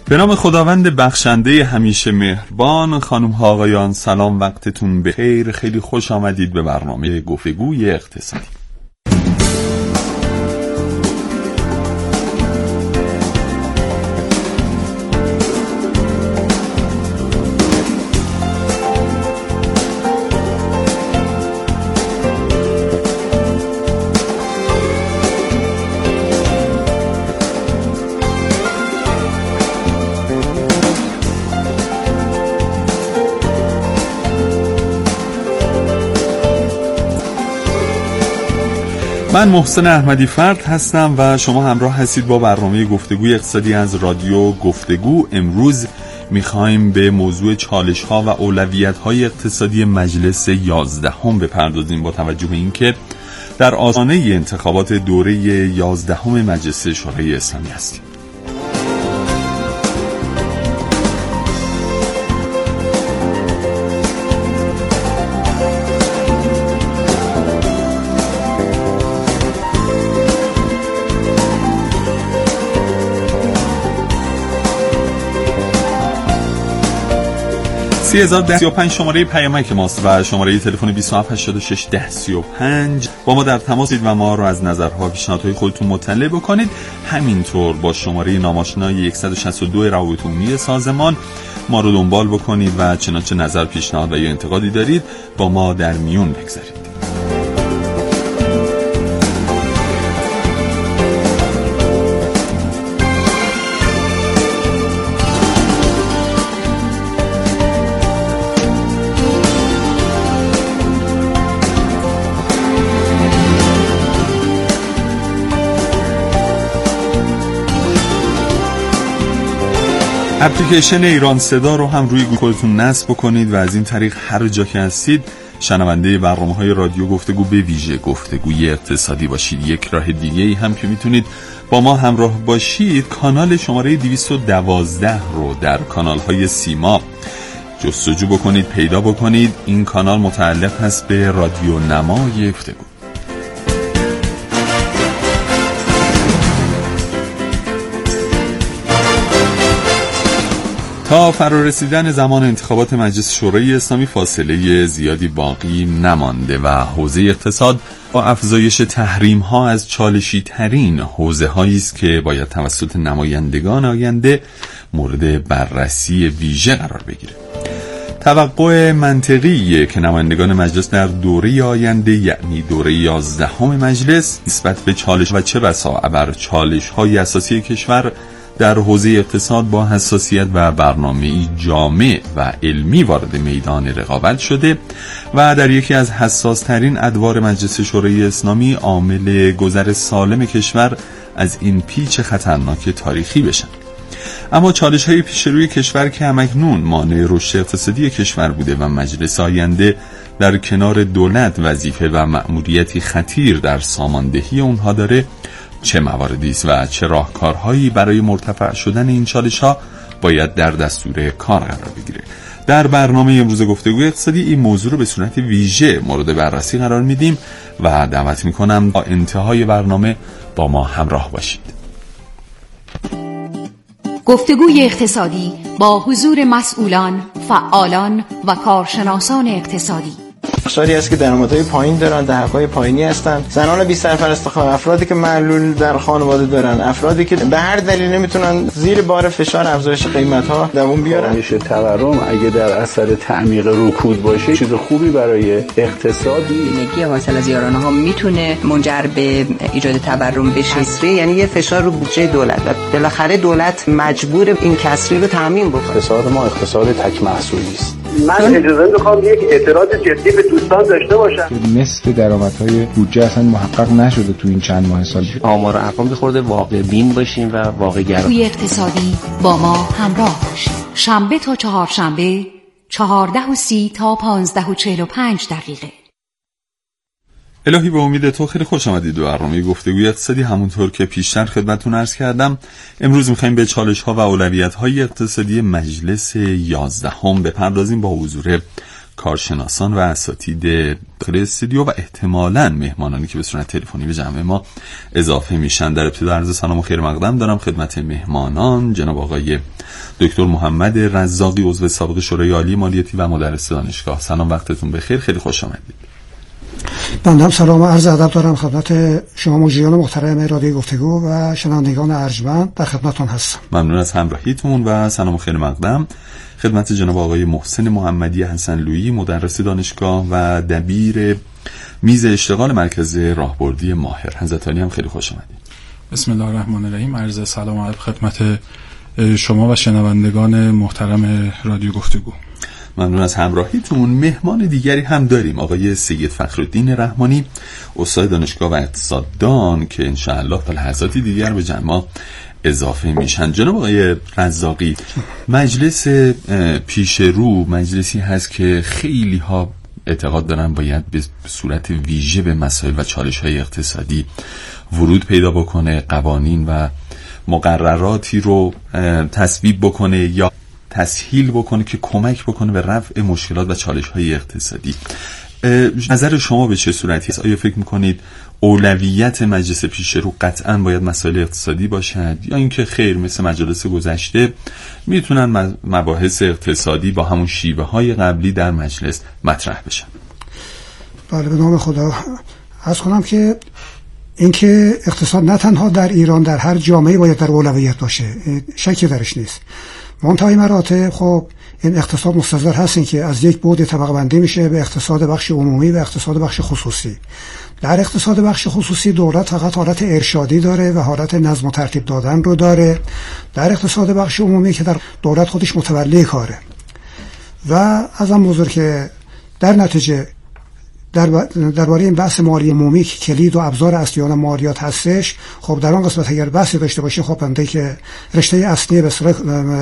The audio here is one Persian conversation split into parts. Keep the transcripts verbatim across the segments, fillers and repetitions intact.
به نام خداوند بخشنده همیشه مهربان. خانم ها آقایان سلام، وقتتون بخیر. خیلی خوش آمدید به برنامه گفتگوی اقتصادی. من محسن احمدی فرد هستم و شما همراه هستید با برنامه گفتگوی اقتصادی از رادیو گفتگو. امروز میخوایم به موضوع چالش ها و اولویت های اقتصادی مجلس یازدهم بپردازیم با توجه به اینکه در آستانه انتخابات دوره یازدهم مجلس شورای اسلامی هستیم. سی هزار و ده سی و پنج شماره پیامک ماست و شماره تلفن بیست و هفت هشتاد و شش ده سی و پنج. با ما در تماسید و ما رو از نظرها و پیشنهادهای خودتون مطلع بکنید. همینطور با شماره ناماشنای صد و شصت و دو روابط عمومی سازمان ما رو دنبال بکنید و چنانچه نظر، پیشنهاد و یا انتقادی دارید با ما در میون بگذارید. اپلیکیشن ایران صدا رو هم روی گوگلتون نصب بکنید و از این طریق هر جا که هستید شنونده برنامه‌های رادیو گفتگو به ویژه گفتگوی اقتصادی باشید. یک راه دیگه‌ای هم که میتونید با ما همراه باشید، کانال شماره دویست و دوازده رو در کانال‌های سیما جستجو بکنید، پیدا بکنید. این کانال متعلق هست به رادیو نمای گفتگو. تا فرارسیدن زمان انتخابات مجلس شورای اسلامی فاصله زیادی باقی نمانده و حوزه اقتصاد با افزایش تحریم ها از چالشی ترین حوزه هایی است که باید توسط نمایندگان آینده مورد بررسی ویژه قرار بگیره. توقع منطقیه که نمایندگان مجلس در دوره آینده، یعنی دوره یازدهم مجلس، نسبت به چالش و چه بسا ابر چالش های اساسی کشور در حوزه اقتصاد با حساسیت و برنامه‌ای جامع و علمی وارد میدان رقابت شده و در یکی از حساس‌ترین ادوار مجلس شورای اسلامی عامل گذر سالم کشور از این پیچ خطرناک تاریخی بشن. اما چالش‌های پیش روی کشور که همکنون مانع رشد اقتصادی کشور بوده و مجلس آینده در کنار دولت وظیفه و مأموریتی خطیر در ساماندهی اونها داره، چه مواردی است و چه راهکارهایی برای مرتفع شدن این چالش‌ها باید در دستور کار قرار بگیره. در برنامه امروز گفتگوی اقتصادی این موضوع رو به صورت ویژه مورد بررسی قرار میدیم و دعوت میکنم تا انتهای برنامه با ما همراه باشید. گفتگوی اقتصادی با حضور مسئولان، فعالان و کارشناسان اقتصادی. بخشاری هست که درآمدهای پایین دارن، دهک‌های پایینی هستن، زنان بی سرپرست خانواده، افرادی که معلول در خانواده دارن، افرادی که به هر دلیل نمیتونن زیر بار فشار افزایش قیمت‌ها دوام بیارن. کاهش تورم اگه در اثر تعمیق رکود باشه چیز خوبی برای اقتصادی. زندگی حاصل از یارانه‌ها میتونه منجر به ایجاد تورم بشه. کسری یعنی یه فشار رو بودجه دولت و بالاخره دولت مجبور این کسری رو تامین بکنه. اقتصاد ما اقتصاد تک محصولی است. من اجازه میخوام یک اعتراض جدی به دوستان داشته باشم. مثل درآمدهای بودجه اصلا محقق نشده تو این چند ماه سال. آمار و ارقام بخورده واقع بین باشیم و واقع گرا. توی اقتصادی با ما همراه باشید. شنبه تا چهارشنبه چهارده و سی تا پانزده و چهل و پنج دقیقه. الهی به امید تو خیلی خوش آمدید به برنامه گفتگوی اقتصادی. همونطور که پیشتر خدمتتون عرض کردم، امروز می‌خوایم به چالش‌ها و اولویت‌های اقتصادی مجلس یازدهم بپردازیم با حضور کارشناسان و اساتید داخل استودیو و احتمالاً مهمانانی که به صورت تلفنی به جمع ما اضافه میشن. در ابتدا عرض سلام و خیر مقدم دارم خدمت مهمانان، جناب آقای دکتر محمد رزاقی، عضو سابق شورای عالی مالیاتی و مدرس دانشگاه. سلام، وقتتون بخیر، خیلی خوش آمدید. بنده هم سلام و عرض ادب دارم خدمت شما مجریان محترم رادیو گفتگو و شنوندگان ارجمند، در خدمتتون هستم. ممنون از همراهیتون و سلام و خیر مقدم خدمت جناب آقای محسن محمدی حسن لویی، مدرس دانشگاه و دبیر میز اشتغال مرکز راهبردی ماهر. حضرت عالی هم خیلی خوش آمدید. بسم الله الرحمن الرحیم. عرض سلام و ادب خدمت شما و شنوندگان محترم رادیو گفتگو. ممنون از همراهیتون. مهمان دیگری هم داریم، آقای سید فخرالدین رحمانی، استاد دانشگاه و اقتصاددان، که انشاءالله تا لحظاتی دیگر به جمع اضافه میشن. جناب آقای رزاقی، مجلس پیش رو مجلسی هست که خیلی ها اعتقاد دارن باید به صورت ویژه به مسائل و چالش های اقتصادی ورود پیدا بکنه، قوانین و مقرراتی رو تصویب بکنه یا تسهیل بکنه که کمک بکنه به رفع مشکلات و چالش های اقتصادی. نظر شما به چه صورتی است؟ آیا فکر میکنید اولویت مجلس پیش رو قطعاً باید مسائل اقتصادی باشد، یا اینکه خیر مثل مجالس گذشته میتونن مباحث اقتصادی با همون شیوه های قبلی در مجلس مطرح بشن؟ بله، به نام خدا عرض کنم که اینکه اقتصاد نه تنها در ایران، در هر جامعه باید در اولویت باشه، شکی درش نیست. منتهای مراتب خب این اقتصاد مستظر هست این که از یک بعد طبقه بندی میشه به اقتصاد بخش عمومی و اقتصاد بخش خصوصی. در اقتصاد بخش خصوصی دولت فقط حالت ارشادی داره و حالت نظم و ترتیب دادن رو داره. در اقتصاد بخش عمومی که در دولت خودش متولی کاره و از آن بزرگ که در نتیجه در درباره این بحث مالی عمومی که کلید و ابزار اصلی آن مالیات هستش، خب در آن قسمت اگر بحثی داشته باشیم، خب بنده که رشته اصلی به صورت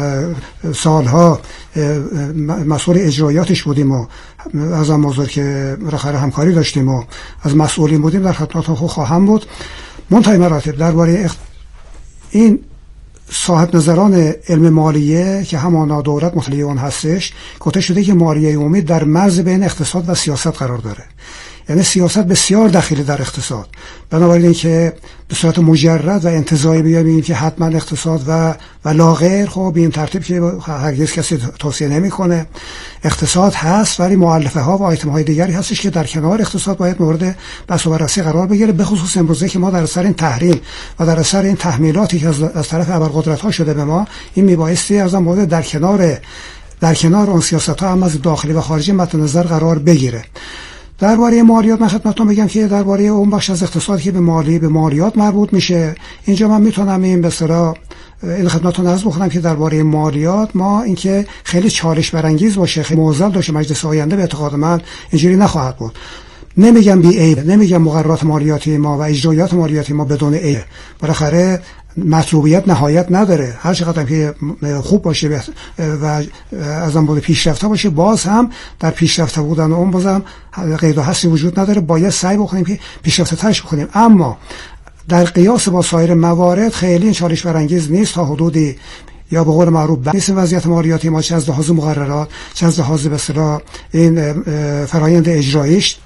سالها مسئول اجرایاتش بودیم و از آن موضوع که رخر همکاری داشتیم و از مسئولین بودیم، در خدمتتون خواهم بود. منتهای مراتب درباره این صاحب نظران علم مالیه که همانا دولت مطلع اون هستش، گفته شده که مالیه عمومی در مرز بین اقتصاد و سیاست قرار داره، یعنی سیاست بسیار دخیل در اقتصاد. بنابراین که به صورت مجرد و انتزاعی بیایم که حتما اقتصاد و و لاغیر، خب به این ترتیب که هرگز کسی توصیه نمیکنه. اقتصاد هست ولی مؤلفه ها و آیتم های دیگری هستش که در کنار اقتصاد باید مورد بحث و بررسی قرار بگیره، به خصوص امروزه که ما در اثر این تحریم و در اثر این تحمیلاتی که از, از طرف ابرقدرت ها شده به ما، این میبایستی از اون مورد در کنار در کنار اون سیاست ها هم از داخلی و خارجی مد نظر قرار بگیره. درباره مالیات من خدمتتون بگم که درباره اون بخش از اقتصاد که به مالی به مالیات مربوط میشه، اینجا من میتونم این به اصطلاح این خدمتتون عرض بکنم که درباره مالیات ما اینکه خیلی چالش برانگیز باشه، خیلی معضل باشه، مجلس آینده به اعتقاد من اینجوری نخواهد بود. نمیگم بی عیب، نمیگم مقررات مالیاتی ما و اجرایات مالیاتی ما بدون عیب، بالاخره مطلوبیت نهایت نداره. هر چقدر که خوب باشه و از آن بود پیشرفته باشه، باز هم در پیشرفته بودن اون بازم قید و حصری وجود نداره، باید سعی بکنیم که پیشرفته ترش بکنیم. اما در قیاس با سایر موارد خیلی چالش برانگیز نیست، تا حدودی یا به قول معروف نیست وضعیت مالیاتی ما، چه از لحاظ مقررات، چه از لحاظ به اصطلاح این فرآیند اجراییش.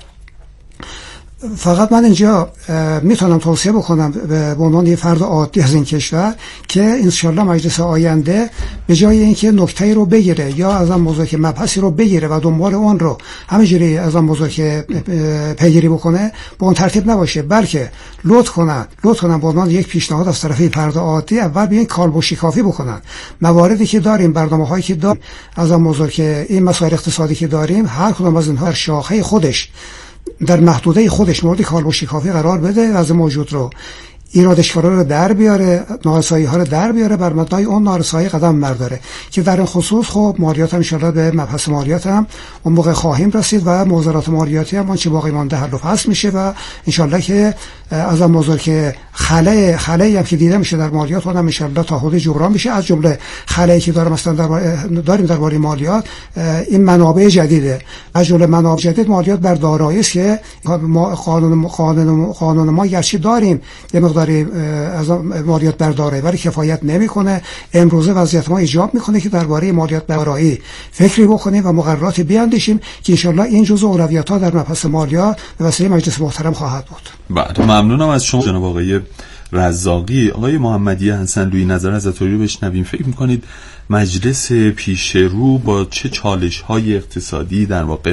فقط من اینجا میتونم توصیه بکنم به عنوان یه فرد عادی از این کشور که انشالله مجلس آینده به جای اینکه نکته رو بگیره یا از آن موضوع که مبحثی رو بگیره و دنبال اون رو همینجوری از آن موضوع که پیگیری بکنه، به اون ترتیب نباشه، بلکه لطف کنن لطف کنن به عنوان یک پیشنهاد از طرف فرد عادی اول بیان کالبوشی کافی بکنن. مواردی که داریم، برنامه‌هایی که داریم از آن موضوع که این مسائل اقتصادی که داریم، هر کدوم از اینها شاخه خودش در محدوده خودش مورد کالبوشی کافی قرار بده، وضع موجود رو ایرادشکارا رو در بیاره، نارسایی ها رو در بیاره، بر مبنای اون نارسایی قدم برداره که در این خصوص خب مالیات هم انشالله به مبحث مالیات هم اون موقع خواهیم رسید و موضوعات مالیاتی هم چه باقی مانده حل و فصل میشه و انشالله که از اون موضوع که خلأ خلأی هم که دیده میشه در مالیات اونم انشالله تا حدود جبران میشه. از جمله خلأی که داریم مثلا در داریم درباره مالیات این منابع جدیده، از جمله منابع جدید مالیات بر دارایی است که قانون قانون قانون ما گرچه داریم یه مقدار داریم از مالیات بر دارایی ولی کفایت نمیکنه. امروزه وضعیت ما ایجاب میکنه که درباره مالیات بر دارایی فکری بکنیم و مقرراتی بیاندیشیم که انشالله این جزء اولویت‌ها در مبحث مالیات به وسیله مجلس محترم خواهد بود. بله، ممنونم از شما جناب آقای رزاقی. آقای محمدی حسنلویی، نظر از اتاری رو بشنویم. فکر میکنید مجلس پیش رو با چه چالش‌های اقتصادی در واقع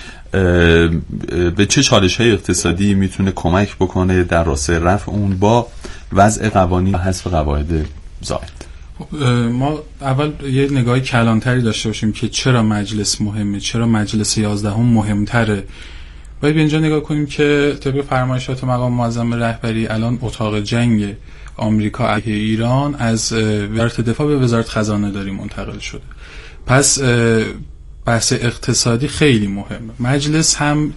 به چه چالش‌های اقتصادی میتونه کمک بکنه در راستای رفع اون با وضع قوانین و حذف قواعد زائد؟ ما اول یه نگاه کلانتری داشته باشیم که چرا مجلس مهمه، چرا مجلس یازدهم مهمتره. باید به اینجا نگاه کنیم که طبق فرمایشات مقام معظم رهبری الان اتاق جنگ آمریکا علیه ایران از وزارت دفاع به وزارت خزانه داری منتقل شده. پس بحث اقتصادی خیلی مهمه. مجلس هم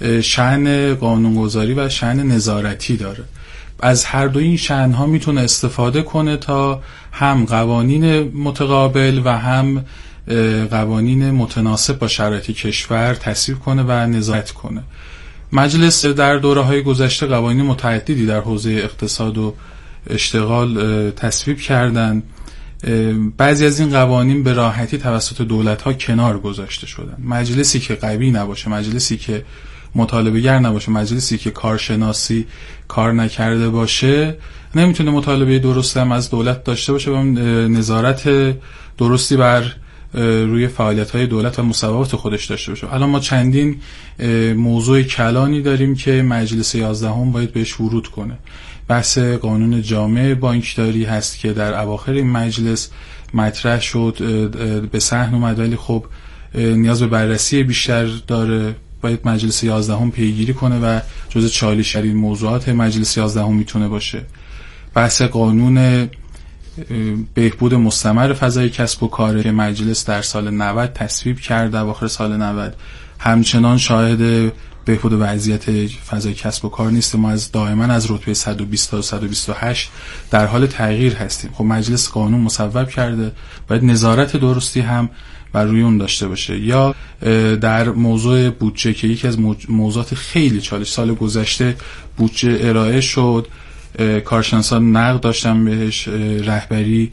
شأن قانونگذاری و شأن نظارتی داره. از هر دو این شأنها میتونه استفاده کنه تا هم قوانین متقابل و هم قوانین متناسب با شرایط کشور تصویب کنه و نظارت کنه. مجلس در دوره‌های گذشته قوانین متعددی در حوزه اقتصاد و اشتغال تصویب کردند. بعضی از این قوانین به راحتی توسط دولت‌ها کنار گذاشته شدن. مجلسی که قوی نباشه، مجلسی که مطالبه گر نباشه، مجلسی که کارشناسی کار نکرده باشه، نمیتونه مطالبه درستی هم از دولت داشته باشه و نظارت درستی بر روی فعالیت‌های دولت و مصوبات خودش داشته باشه. الان ما چندین موضوع کلانی داریم که مجلس یازدهم باید بهش ورود کنه. بحث قانون جامع بانکداری هست که در اواخر این مجلس مطرح شد، به صحن اومد ولی خب نیاز به بررسی بیشتر داره. باید مجلس یازدهم پیگیری کنه و جزء چالش‌ترین موضوعات مجلس یازدهم میتونه باشه. بحث قانون بهبود مستمر فضای کسب و کار که مجلس در سال نود تصویب کرد، اواخر سال نود همچنان شاهد بهبود وضعیت فضای کسب و کار نیست. ما از دائما از رتبه صد و بیست تا صد و بیست و هشت در حال تغییر هستیم. خب مجلس قانون مصوب کرده، باید نظارت درستی هم بر روی اون داشته باشه. یا در موضوع بودجه که یکی از موضوعات خیلی چالش، سال گذشته بودجه ارائه شد، کارشناسان نقد داشتن بهش، رهبری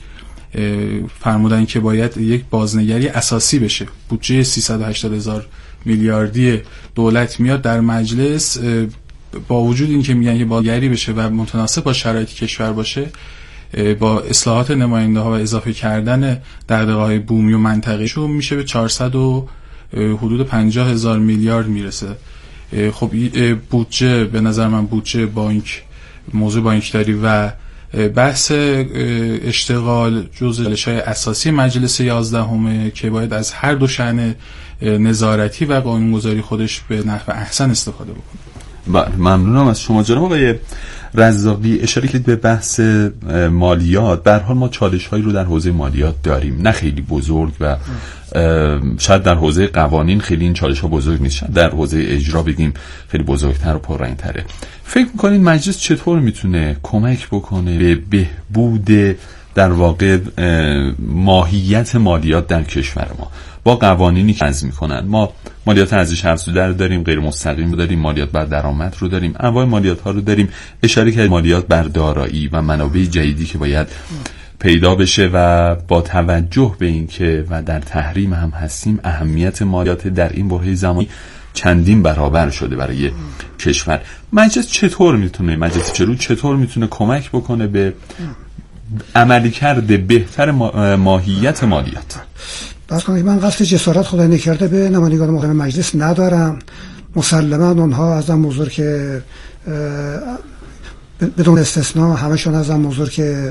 فرمودن که باید یک بازنگری اساسی بشه. بودجه سیصد و هشتاد هزار میلیاردی دولت میاد در مجلس، با وجود این که میگن که بازنگری بشه و متناسب با شرایط کشور باشه، با اصلاحات نماینده ها و اضافه کردن دغدغه‌های بومی و منطقه‌ای شو میشه به چهارصد و حدود پنجاه هزار میلیارد میرسه. خب بودجه به نظر من بودجه بانک، موضوع بانکداری و بحث اشتغال جزء چالش‌های اساسی مجلس یازدهم که باید از هر دو شأن نظارتی و قانونگذاری خودش به نحو احسن استفاده بکنه. بله، ممنونم از شما جناب آقای رزاقی. اشاره کردید به بحث مالیات. به هر حال ما چالش‌هایی رو در حوزه مالیات داریم، نه خیلی بزرگ و شاید در حوزه قوانین خیلی این چالش‌ها بزرگ نیست، در حوزه اجرا بگیم خیلی بزرگتر و پررنگ‌تره. فکر می‌کنید مجلس چطور میتونه کمک بکنه به بهبود در واقع ماهیت مالیات در کشور ما با قوانینی که وضع می‌کنن؟ ما مالیات ارزش افزوده رو داریم، غیر مستقیم رو داریم، مالیات بر درآمد رو داریم، انواع مالیات‌ها رو داریم. اشاره کردید مالیات بر دارایی و منابع جدیدی که باید پیدا بشه و با توجه به این که و در تحریم هم هستیم، اهمیت مالیات در این برهه زمانی چندین برابر شده برای کشور. مجلس چطور میتونه مجلس چرو چطور میتونه کمک بکنه به عملکرد بهتر ماهیت مالیات؟ بس کنید من قصد جسارت خدای نکرده به نمایندگان محترم مجلس ندارم. مسلما اونها از هم حضور که بدون استثناء همشون از هم حضور که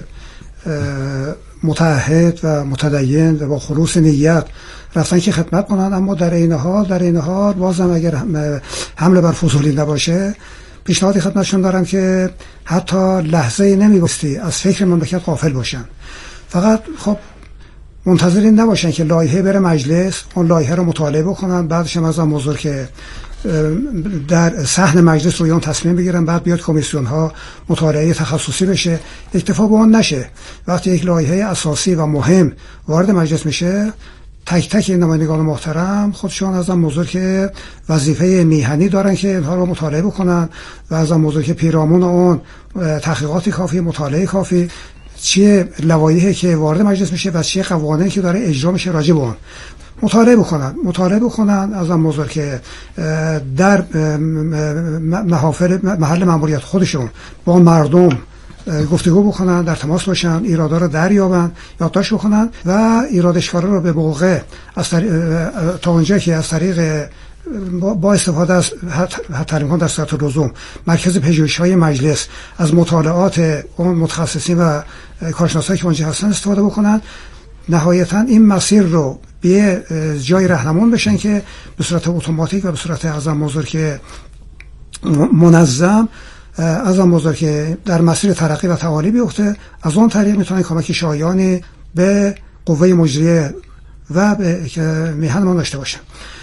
متعهد و متدین و با خلوص نیت رفتن که خدمت کنن، اما در این حال در این حال بازم اگر حمله بر فضولی نباشه پیشنهادی خدمتشون دارم که حتی لحظه‌ای نمی‌باستی از فکر مملکت غافل باشن. فقط خب منتظرین نباشن که لایحه بره مجلس، اون لایحه رو مطالعه بکنن، بعدش هم از اون موضوع که در صحن مجلس روی اون تصمیم بگیرن، بعد بیاد کمیسیون ها مطالعه تخصصی بشه. اکتفا به اون نشه. وقتی یک لایحه اساسی و مهم وارد مجلس میشه، تک تک این نمایندگان محترم خودشون ازم بزرگ که وظیفه میهنی دارن که اینها رو مطالعه بکنن و ازم بزرگ که پیرامون اون تحقیقاتی کافی، مطالعه کافی، چیه لوایحی که وارد مجلس میشه و چیه قوانینی که داره اجرا میشه راجع به اون مطالعه بکنن مطالعه بکنن ازم بزرگ که در محافل محل مأموریت خودشون با مردم گفتگو بکنن، در تماس باشن، ایرادا رو دریابن، یادداشت بکنن و ایرادشکارا رو به موقع از طریق تا اونجایی که از طریق با استفاده از تحریم‌ها در صورت لزوم مرکز پژوهش‌های مجلس از مطالعات اون متخصصین و کارشناسایی که اونجا هستن استفاده بکنن. نهایتا این مسیر رو به جای راهنمون بشن که به صورت اتوماتیک و به صورت اعظم بزرگ که منظم اعظم بزرگ که در مسیر ترقی و تعالی بیفته. از اون طریق میتونن کمک شایانی به قوه مجریه و به میهنمان داشته باشن.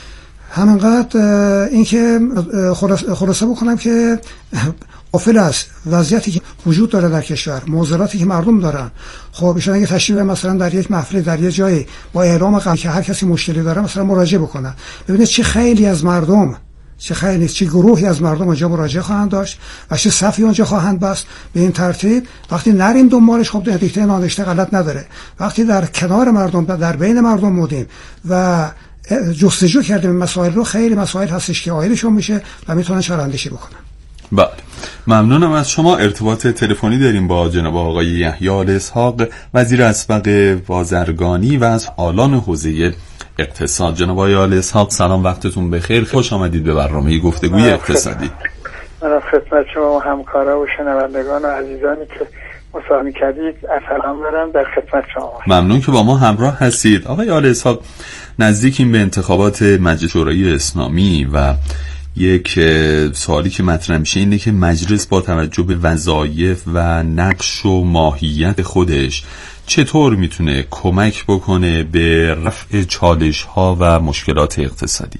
همینقدر این که خلاصه بکنم که غافل است وضعیتی که وجود داره در کشور، معضلاتی که مردم دارن. خب ایشون اگه تشریف مثلا در یک محفل در یک جایی با اعلام قبل که هر کسی مشکلی داره مثلا مراجعه بکنه، ببینید چه خیلی از مردم چه خیلی چه گروهی از مردم اونجا مراجعه خواهند داشت و چه صفی اونجا خواهند بست. به این ترتیب وقتی نریم دنبالش خب دیکته نانشته غلط نداره. وقتی در کنار مردم در بین مردم بودیم و جستجو کردیم مسائل رو، خیلی مسائل هستش که عایدشون میشه و میتونن چاره‌اندیشی بکنن. بله، ممنونم از شما. ارتباط تلفنی داریم با جناب آقای یحیی آل اسحاق، وزیر اسبق بازرگانی و از آلان حوزه اقتصاد. جناب آقای آل اسحاق سلام، وقتتون بخیر، خوش آمدید به برنامه گفتگوی اقتصادی. من خدمت شما و همکارا و شنوندگان و عزیزانی که مصاحبه کردید سلام دارم، در خدمت شما. ممنون که با ما همراه هستید. آقای آل اسحاق، نزدیکیم به انتخابات مجلس شورای اسلامی و یک سوالی که مطرح میشه اینه که مجلس با توجه به وظایف و نقش و ماهیت خودش چطور میتونه کمک بکنه به رفع چالش ها و مشکلات اقتصادی؟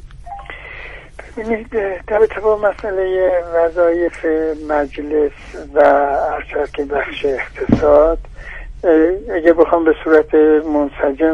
ببینید، در ارتباط با مسئله وظایف مجلس و ارشد که بخش اقتصاد، اگه بخوام به صورت منسجم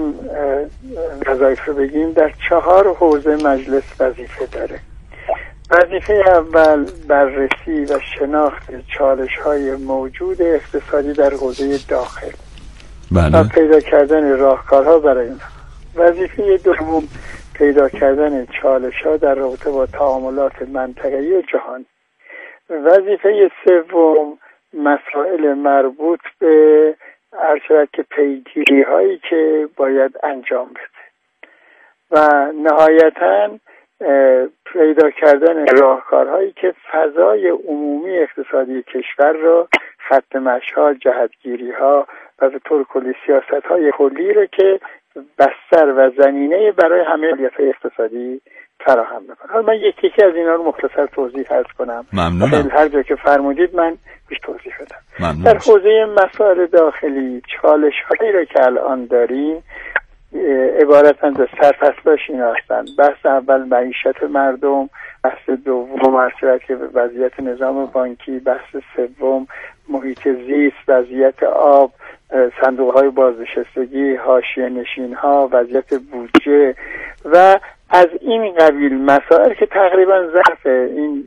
وظایف رو بگیم، در چهار حوزه مجلس وظیفه داره. وظیفه اول بررسی و شناخت چالش‌های موجود اقتصادی در حوزه داخل بله. و پیدا کردن راهکارها برای این. وظیفه دوم پیدا کردن چالش‌ها در رابطه با تعاملات منطقه‌ای و جهانی. وظیفه سوم مسائل مربوط به ارشد که پیگیری‌هایی که باید انجام بده و نهایتاً پیدا کردن راهکارهایی که فضای عمومی اقتصادی کشور را، خط مشی‌ها، جهتگیری‌ها و به طور کلی سیاست‌های کلی را که بستر و زمینه برای همه فعالیت‌های اقتصادی فراهم می‌کنه. حالا من یکی یکی از اینا رو مختصر توضیح عرض کنم. ممنونم. هر جا که فرمودید من بیش توضیح بدم. ممنونم. در حوزه مسائل داخلی چالش‌هایی را که الان داریم عبارتند از سرفصلاش این هستند. بحث اول معیشت مردم، بحث دوم ارشد که وضعیت نظام بانکی، بحث سوم محیط زیست، وضعیت آب، صندوق‌های بازنشستگی، حاشیه نشین‌ها، وضعیت بودجه و از این قبیل مسائل که تقریبا ظرف این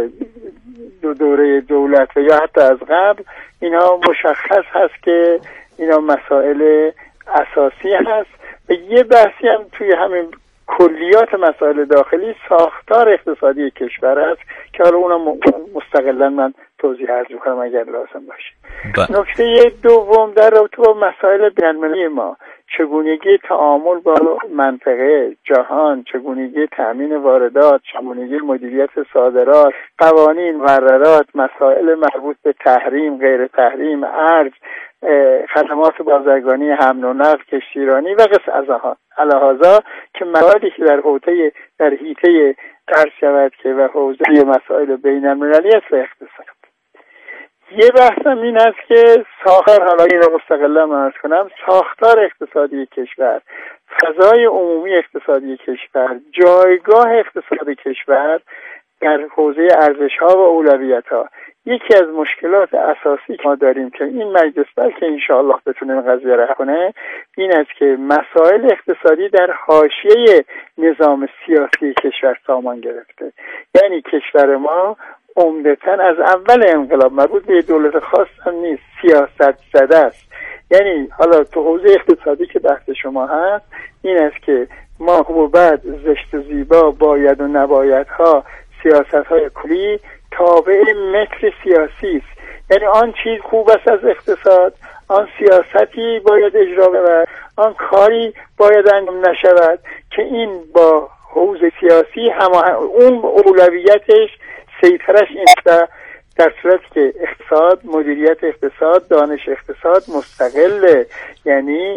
دو دوره دولت و یا حتی از قبل اینا مشخص هست که اینا مسائل اساسی هست. و یه بحثی هم توی همین کلیات مسائل داخلی ساختار اقتصادی کشور است که حالا اونم مستقلا من توضیح عرض می‌کنم اگر لازم باشه. نکته دوم در رابطه با مسائل بین‌المللی ما، چگونگی تعامل با منطقه جهان، چگونگی تأمین واردات، چگونگی مدیریت صادرات، قوانین، مقررات، مسائل مربوط به تحریم، غیر تحریم، ارز، خدمات بازرگانی، حمل و نقل، کشتیرانی و قص از آنها الهازا که موادی که در حوزه در حیطه عرض شود که و حوزه مسائل بین المللی است و اقتصاد. یه بحثم این است که ساختار، حالا این رو مستقلا من عرض کنم، ساختار اقتصادی کشور، فضای عمومی اقتصادی کشور، جایگاه اقتصادی کشور در حوزه ارزش‌ها و اولویت‌ها یکی از مشکلات اساسی که ما داریم که این مجلس بلکه انشاءالله بتونه این قضیه را کنه این است که مسائل اقتصادی در حاشیه نظام سیاسی کشور سامان گرفته. یعنی کشور ما عمدتاً از اول انقلاب مربوط به دولت خاص هم نیست، سیاست زده است. یعنی حالا تو حوزه اقتصادی که بحث شما هست این است که ما خوب و بد، زشت و زیبا، باید و نباید ها، سیاست های کلی تابع متر سیاسی است. یعنی آن چیز خوب است از اقتصاد، آن سیاستی باید اجرا بشود، آن کاری باید انجام نشود که این با حوزه سیاسی همه اون اولویتش سیطرش این است. در صورتی که اقتصاد، مدیریت اقتصاد، دانش اقتصاد مستقله، یعنی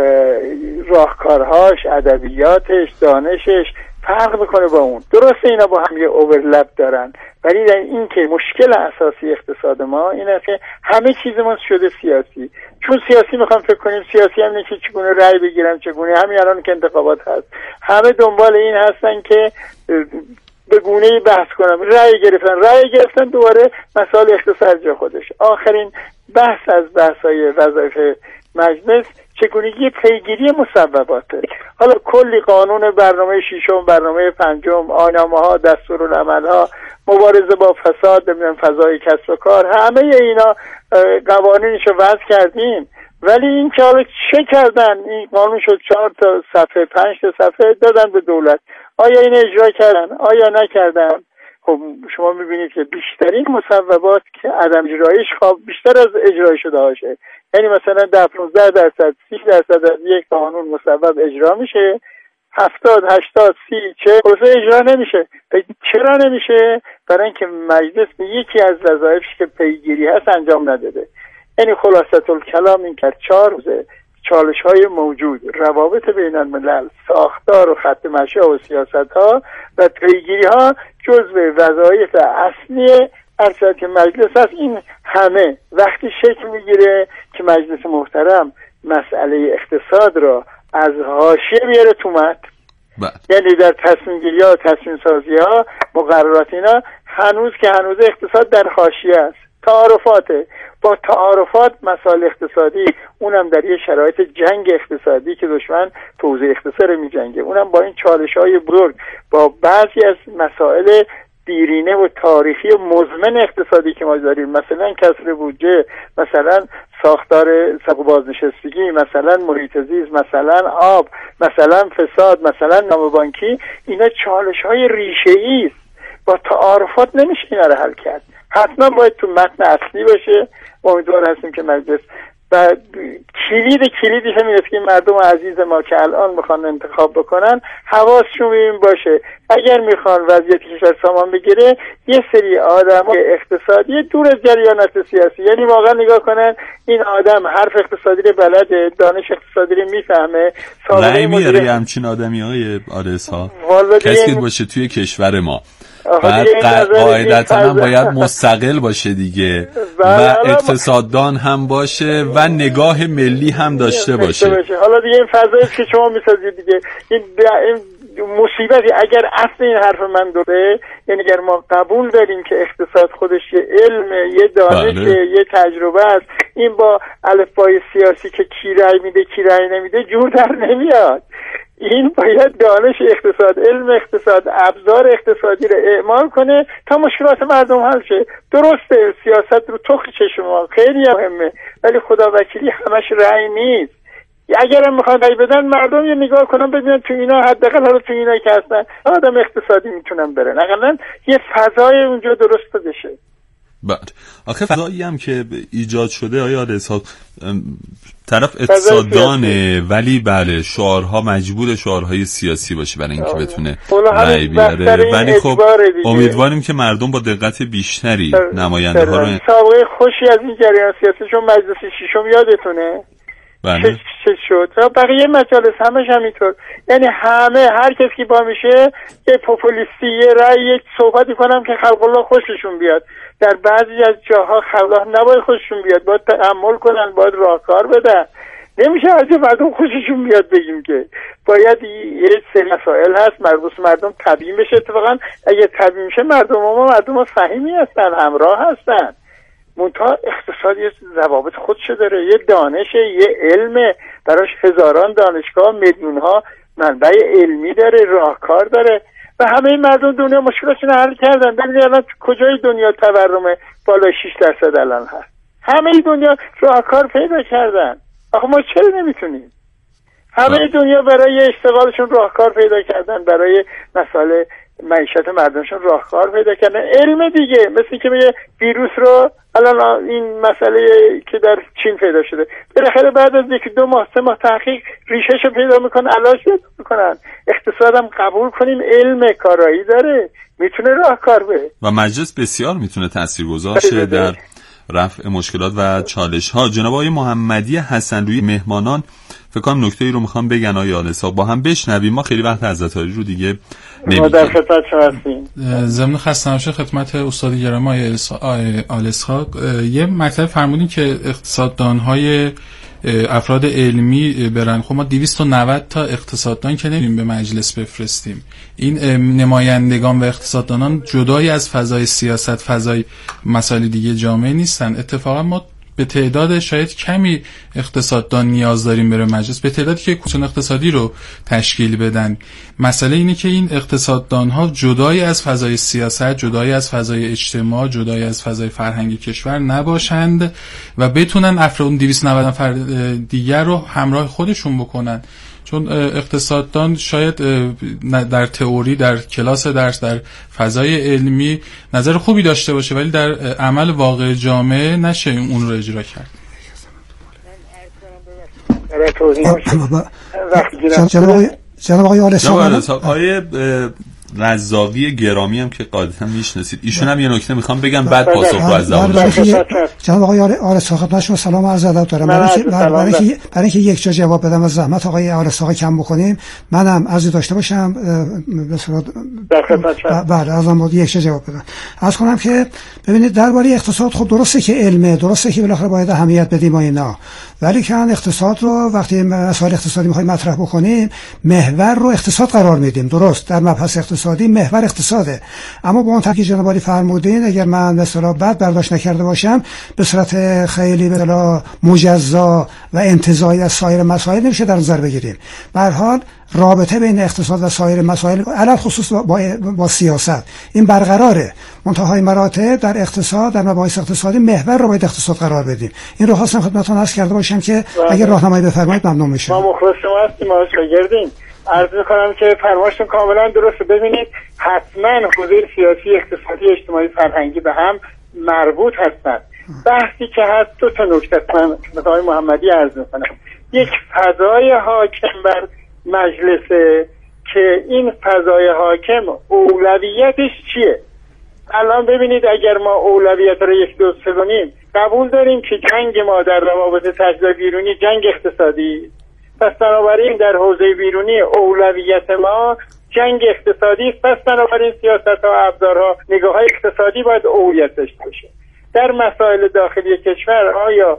راهکارهاش، ادبیاتش، دانشش فرق میکنه با اون. درسته اینا با هم یه اوورلپ دارن، ولی در این که مشکل اساسی اقتصاد ما این است که همه چیزمون شده سیاسی. چون سیاسی میخوام فکر کنیم، سیاسی هم نیست که چگونه رأی بگیرم، چگونه همین الان که انتخابات هست همه دنبال این هستن که به گونه‌ای بحث کنم، رأی گرفتن رأی گرفتن دوباره مسائل اقتصاد جا خودش. آخرین بحث از بحث‌های وظایف مجلس چگونگی پیگیری مصوباته. حالا کلی قانون، برنامه ششم، برنامه پنجم، آیین‌نامه‌ها، دستورالعمل‌ها، مبارزه با فساد، نمیدونم فضای کسب و کار، همه اینا قوانینشو وضع کردیم. ولی این که حالا چه کردن؟ این قانون شد چهار تا صفحه، پنج تا صفحه دادن به دولت. آیا این اجرا کردن؟ آیا نکردن؟ خب شما میبینید که بیشترین مصوبات که عدم اجرایش خواب بیشتر از اجرای شده هاشه. یعنی مثلا ده پانزده درصد، سی درصد از یک قانون مصوب اجرا میشه، هفتاد، هشتاد، سی، چه خلاصه اجرا نمیشه. چرا نمیشه؟ برای اینکه مجلس به یکی از وظایفش که پیگیری هست انجام نداده. یعنی خلاصه الکلام این که چهار روزه چالش های موجود، روابط بین الملل، ساختار و خط مشی و سیاست ها و پیگیری ها جزو وظایف اصلی ارشد مجلس است. این همه وقتی شکل میگیره که مجلس محترم مسئله اقتصاد را از حاشیه بیاره تو متن، یعنی در تصمیم گیری ها، تصمیم سازی ها، مقررات اینا هنوز که هنوز اقتصاد در حاشیه است. تعارفاته، با تعارفات مسائل اقتصادی، اونم در یه شرایط جنگ اقتصادی که دشمن توزیع اقتصاد می جنگه، اونم با این چالش های بزرگ، با بعضی از مسائل دیرینه و تاریخی مزمن اقتصادی که ما داریم، مثلا کسر بودجه، مثلا ساختار سبک بازنشستگی، مثلا محیط زیست، مثلا آب، مثلا فساد، مثلا نام بانکی، اینا چالش های ریشه‌ای است. با تعارفات نمیشه اینا رو حل کرد. حتما باید تو متن اصلی باشه. امیدوار هستیم که مجلس و کلید کلیدش همین است که مردم عزیز ما که الان میخوان انتخاب بکنن حواسشون به این باشه. اگر میخوان وضعیت کشور سامان بگیره، یه سری آدم اقتصادی دور از جریانات سیاسی، یعنی واقعا نگاه کنن این آدم حرف اقتصادی رو بلده، دانش اقتصادی رو میفهمه، رأی میاره همچین آدمی های آرس ها کسی باشه توی کشور ما. بعد قاعدتا هم باید مستقل باشه دیگه و اقتصاددان هم باشه و نگاه ملی هم داشته باشه. حالا دیگه این فضایی که شما میسازید دیگه، این مصیبتی اگر اصل این حرف من دوره، یعنی اگر ما قبول داریم که اقتصاد خودش یه علمه، یه دانشه، بله. یه تجربه است، این با الفبای سیاسی که کی رأی میده کی رأی نمیده جور در نمیاد. این باید دانش اقتصاد، علم اقتصاد، ابزار اقتصادی رو اعمال کنه تا مشکلات مردم حل شه. درسته سیاست رو تخ چشم ما خیلی مهمه، ولی خدا وکیلی همش رأی نیست. اگر هم میخوان رأی بدن مردم یه نگاه کنن ببینن تو اینا حداقل حالا تو اینا که هستن آدم اقتصادی میتونن برن، اقلا یه فضای اونجا درست بشه. بعد آخه فضایی هم که ایجاد شده آیا رسال طرف اقتصاددانه ولی بله شعارها مجبور شعارهای سیاسی باشه برای اینکه بتونه رأی بیاره، ولی خب امیدواریم که مردم با دقت بیشتری نماینده ها رو سابقه خوشی از این جریان سیاسی چون مجلس ششم یادتونه بله چه شد و بقیه مجالس همش همینطور، یعنی همه هر کسی که با میشه یه پوپولیستی یه رأی یک صحبتی کنم که خلق الله خوششون بیاد. در بعضی از جاها خلق الله نباید خوششون بیاد، باید تأمل کنن، باید راهکار بدن. نمیشه از مردم خوششون بیاد بگیم که باید یه سری مسائل هست مربوط مردم تبیین بشه. اتفاقا اگه تبیین میشه مردم ما مردم فهیمی هستن، همراه هستن. منتها اقتصاد یه ضوابط خودشه داره، یه دانش، یه علم، براش هزاران دانشگاه، میلیون ها منبع علمی داره، راهکار داره و همه مردم دنیا مشکلاتشون حل کردن. ببینید الان کجای دنیا تورم بالای شش درصد الان هست؟ همه دنیا راهکار پیدا کردن. آخه ما چرا نمیتونیم؟ همه دنیا برای اشتغالشون راهکار پیدا کردن، برای مسائل معیشت مردمشون راهکار پیدا کردن. علم دیگه، مثل که میگه ویروس رو الان این مسئله که در چین پیدا شده بالاخره بعد از یک دو ماه سه ماه تحقیق ریشه‌ش رو پیدا میکنن، علاج پیدا میکنن. اقتصادم قبول کنیم علم کارایی داره، میتونه راهکار بده و مجلس بسیار میتونه تاثیرگذار شه در رفع مشکلات و چالش ها. جناب آقای محمدی حسن‌رویی مهمانان فکر کنم نکته‌ای رو میخوام بگن آقای آل‌اسحاق با هم بشنویم. ما خیلی وقت عزتاری رو دیگه نمیگیریم. ما در خدمت شما هستیم. ضمن خسته نباشید خدمت استاد گرامی آقای آل‌اسحاق. یه مطلب فرمودین که اقتصاددان‌های افراد علمی برن. خب ما دویست و نود تا اقتصاددان که نمی‌تونیم به مجلس بفرستیم. این نمایندگان و اقتصاددانان جدای از فضای سیاست، فضای مسائل دیگه جامعه نیستن. اتفاقا ما به تعداد شاید کمی اقتصاددان نیاز داریم بره مجلس، به تعدادی که کمیسیون اقتصادی رو تشکیل بدن. مسئله اینه که این اقتصاددان ها جدای از فضای سیاست، جدای از فضای اجتماع، جدای از فضای فرهنگی کشور نباشند و بتونن افراد دویست و نود نفر دیگر رو همراه خودشون بکنن. چون اقتصاددان شاید در تئوری، در کلاس درس، در فضای علمی نظر خوبی داشته باشه ولی در عمل واقع جامعه نشه اون رو اجرا کرد. جناب آقای آل‌اسحاق، آقای رزاقی گرامی هم که قاعدتا میشناسید، ایشون هم یه نکته میخوام بگم بعد پاسخ رو از زبان. جناب آقای آل‌اسحاق خدمت شما سلام و عرض ادب دارم. برای اینکه برای اینکه برای اینکه یک جا جواب بدم از زحمت آقای آل‌اسحاق کم بکنیم، منم عرضی داشته باشم به صورت بعد از ما یک جا جواب بدم. عرض کنم که ببینید درباره اقتصاد خب درسته که علمه، درسته که بالاخره باید اهمیت بدیم و اینا، ولی که اقتصاد رو وقتی مسائل اقتصادی می‌خوایم مطرح بکنیم محور رو اقتصاد قرار میدیم. درست در مبحث اقتصادی محور اقتصاده، اما با اون تاکید جناب عالی فرمودین اگر من مثلا بعد برداشت نکرده باشم به صورت خیلی مثلا مجزا و انتزاعی از سایر مسائل نمیشه در نظر بگیریم. به هر حال رابطه بین اقتصاد و سایر مسائل علل خصوص با, با, با سیاست این برقراره. منتهای مراتب در اقتصاد، در مباحث اقتصادی محور رو باید اقتصاد قرار بدیم. این رو خواستم خدمتتون عرض کرده باشم که اگر راهنمایی بفرمایید ممنون میشم. ما مخلص شما هستیم، ما شاگردیم. عرض می‌کنم که فرمایشتون کاملا درسته. ببینید حتما حوزه سیاسی، اقتصادی، اجتماعی، فرهنگی به هم مربوط هستند. بحثی که هست دو تا نکته من به آقای محمدی عرض می‌کنم. یک فضای حاکم بر مجلسه که این فضای حاکم اولویتش چیه؟ الان ببینید اگر ما اولویت رو یک دو سه کنیم، قبول داریم که جنگ ما در روابط تجزیه بیرونی جنگ اقتصادی، پس بنابراین در حوزه بیرونی اولویت ما جنگ اقتصادی، پس بنابراین سیاست ها، ابزارها، نگاه های اقتصادی باید اولویت داشته باشه. در مسائل داخلی کشور آیا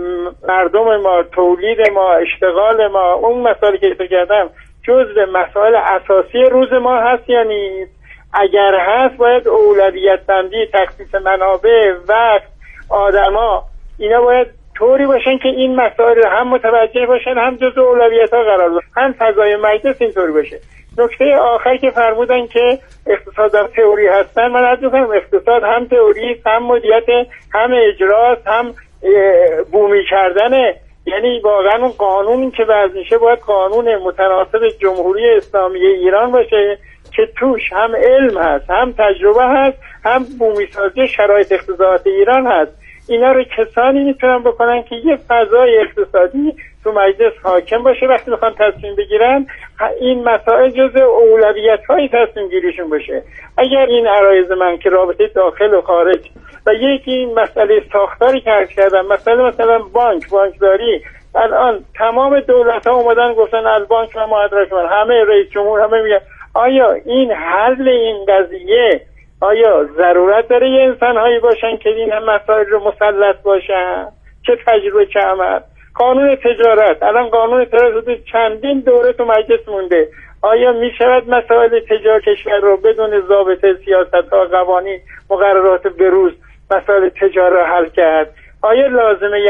مردم ما، تولید ما، اشتغال ما، اون مسائلی که ذکر کردم جزء مسائل اساسی روز ما هست یا نیست؟ اگر هست باید اولویت بندی، تخصیص منابع، وقت، آدما اینا باید طوری باشن که این مسائل هم متوجه باشن، هم جزء اولویت ها قرار بگیرن، هم فضای مجلس اینطوری باشه. نکته آخر که فرمودن که اقتصاد در تئوری هستن، من عرض می‌کنم اقتصاد هم تئوری، هم مدیریت، هم اجراست، هم بومی کردنه. یعنی واقعا اون قانونی که وضع میشه باید قانون متناسب جمهوری اسلامی ایران باشه که توش هم علم هست، هم تجربه هست، هم بومی سازی شرایط اقتصادی ایران هست. اینا رو کسانی میتونن بکنن که یه فضای اقتصادی تو مجلس حاکم باشه. وقتی میخوان تصمیم بگیرن این مسائل جزء اولویت‌های تصمیم گیریشون باشه. اگر این عرایض من که رابطه داخل و خارج و یکی این مسئله ساختاری که عرض کردم، مسئله مثلا بانک، بانکداری، الان تمام دولت‌ها اومدن گفتن از بانک و مدرک من، همه رئیس جمهور همه میگن آیا این حل این قضیه، آیا ضرورت داره یه انسان هایی باشن که این هم مسائل رو مسلط باشن؟ چه تجربه چه عمل؟ قانون تجارت، الان قانون تجارت چندین دوره تو مجلس مونده. آیا می شود مسائل تجارت کشور رو بدون ضابطه، سیاست‌ها، قوانین، مقررات بروز مسائل تجارت حل کرد؟ آیا لازمه